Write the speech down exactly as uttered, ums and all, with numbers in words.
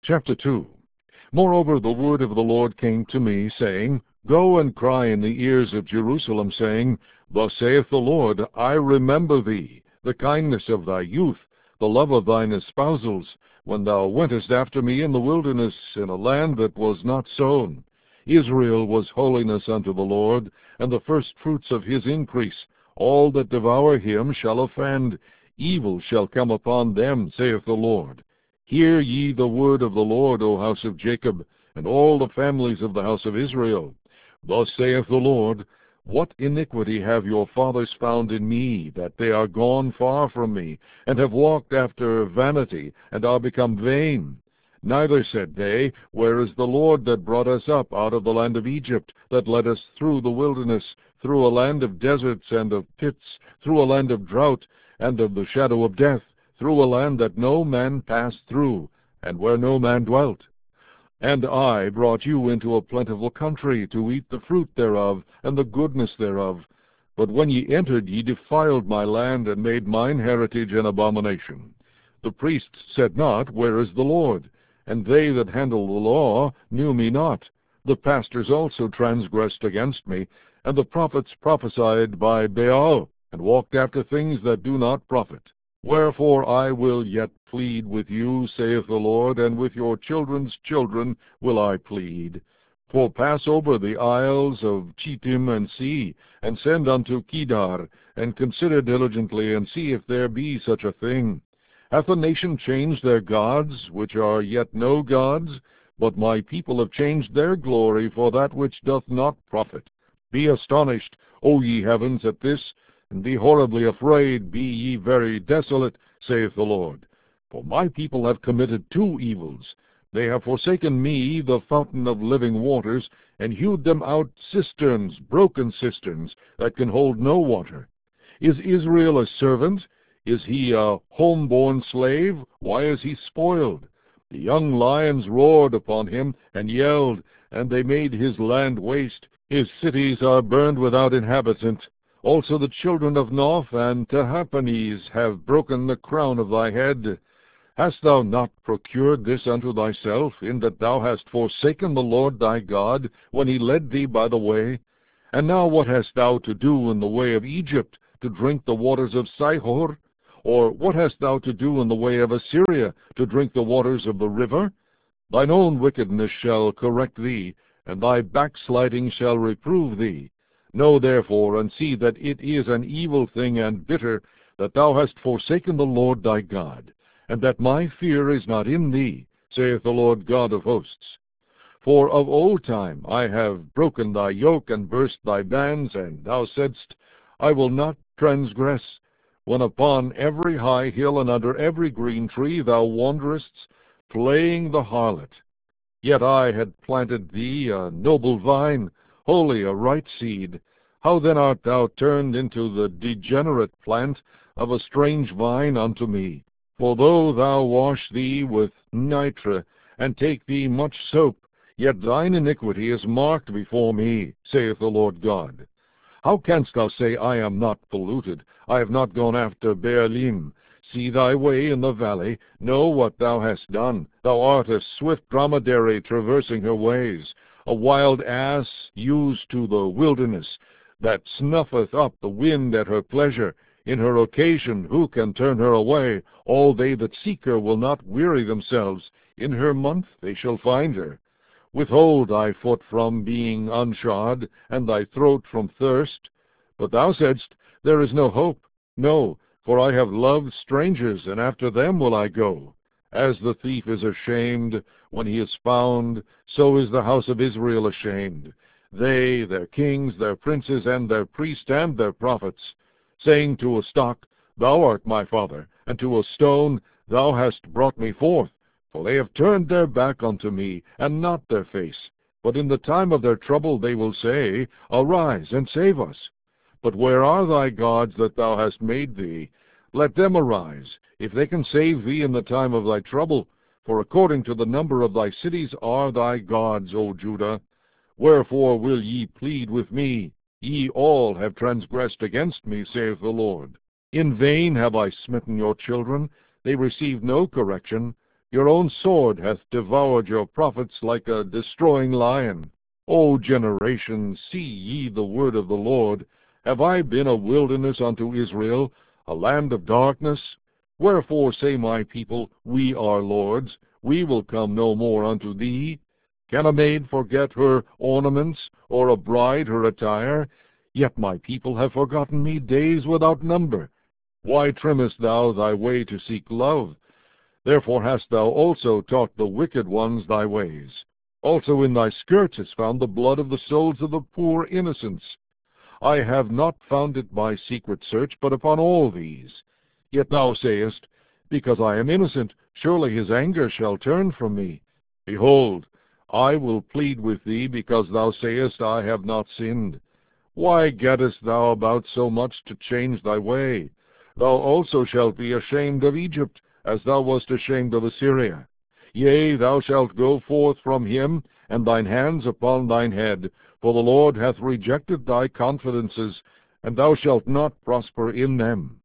Chapter two. Moreover the word of the Lord came to me, saying, Go and cry in the ears of Jerusalem, saying, Thus saith the Lord, I remember thee, the kindness of thy youth, the love of thine espousals, when thou wentest after me in the wilderness, in a land that was not sown. Israel was holiness unto the Lord, and the firstfruits of his increase. All that devour him shall offend. Evil shall come upon them, saith the Lord. Hear ye the word of the Lord, O house of Jacob, and all the families of the house of Israel. Thus saith the Lord, What iniquity have your fathers found in me, that they are gone far from me, and have walked after vanity, and are become vain? Neither said they, Where is the Lord that brought us up out of the land of Egypt, that led us through the wilderness, through a land of deserts and of pits, through a land of drought, and of the shadow of death, through a land that no man passed through, and where no man dwelt? And I brought you into a plentiful country, to eat the fruit thereof, and the goodness thereof. But when ye entered, ye defiled my land, and made mine heritage an abomination. The priests said not, Where is the Lord? And they that handle the law knew me not. The pastors also transgressed against me, and the prophets prophesied by Baal, and walked after things that do not profit. Wherefore I will yet plead with you, saith the Lord, and with your children's children will I plead. For pass over the isles of Chittim, and see, and send unto Kedar, and consider diligently, and see if there be such a thing. Hath a nation changed their gods, which are yet no gods? But my people have changed their glory for that which doth not profit. Be astonished, O ye heavens, at this, and be horribly afraid, be ye very desolate, saith the Lord. For my people have committed two evils. They have forsaken me, the fountain of living waters, and hewed them out cisterns, broken cisterns, that can hold no water. Is Israel a servant? Is he a home-born slave? Why is he spoiled? The young lions roared upon him, and yelled, and they made his land waste. His cities are burned without inhabitant. Also the children of Noph and Tahpanhes have broken the crown of thy head. Hast thou not procured this unto thyself, in that thou hast forsaken the Lord thy God, when he led thee by the way? And now what hast thou to do in the way of Egypt, to drink the waters of Sihor? Or what hast thou to do in the way of Assyria, to drink the waters of the river? Thine own wickedness shall correct thee, and thy backsliding shall reprove thee. Know therefore, and see that it is an evil thing and bitter, that thou hast forsaken the Lord thy God, and that my fear is not in thee, saith the Lord God of hosts. For of old time I have broken thy yoke, and burst thy bands, and thou saidst, I will not transgress, when upon every high hill and under every green tree thou wanderest, playing the harlot. Yet I had planted thee a noble vine, holy, a right seed. How then art thou turned into the degenerate plant of a strange vine unto me? For though thou wash thee with nitre, and take thee much soap, yet thine iniquity is marked before me, saith the Lord God. How canst thou say, I am not polluted, I have not gone after Baalim? See thy way in the valley, know what thou hast done. Thou art a swift dromedary traversing her ways, a wild ass used to the wilderness, that snuffeth up the wind at her pleasure. In her occasion who can turn her away? All they that seek her will not weary themselves. In her month they shall find her. Withhold thy foot from being unshod, and thy throat from thirst. But thou saidst, There is no hope. No, for I have loved strangers, and after them will I go. As the thief is ashamed when he is found, so is the house of Israel ashamed. They, their kings, their princes, and their priests, and their prophets, saying to a stock, Thou art my father, and to a stone, Thou hast brought me forth. For they have turned their back unto me, and not their face. But in the time of their trouble they will say, Arise, and save us. But where are thy gods that thou hast made thee? Let them arise, if they can save thee in the time of thy trouble. For according to the number of thy cities are thy gods, O Judah. Wherefore will ye plead with me? Ye all have transgressed against me, saith the Lord. In vain have I smitten your children. They receive no correction. Your own sword hath devoured your prophets like a destroying lion. O generation, see ye the word of the Lord. Have I been a wilderness unto Israel, a land of darkness? Wherefore say my people, We are lords, we will come no more unto thee? Can a maid forget her ornaments, or a bride her attire? Yet my people have forgotten me days without number. Why trimmest thou thy way to seek love? Therefore hast thou also taught the wicked ones thy ways. Also in thy skirts is found the blood of the souls of the poor innocents. I have not found it by secret search, but upon all these. Yet thou sayest, Because I am innocent, surely his anger shall turn from me. Behold, I will plead with thee, because thou sayest, I have not sinned. Why gettest thou about so much to change thy way? Thou also shalt be ashamed of Egypt, as thou wast ashamed of Assyria. Yea, thou shalt go forth from him, and thine hands upon thine head, for the Lord hath rejected thy confidences, and thou shalt not prosper in them.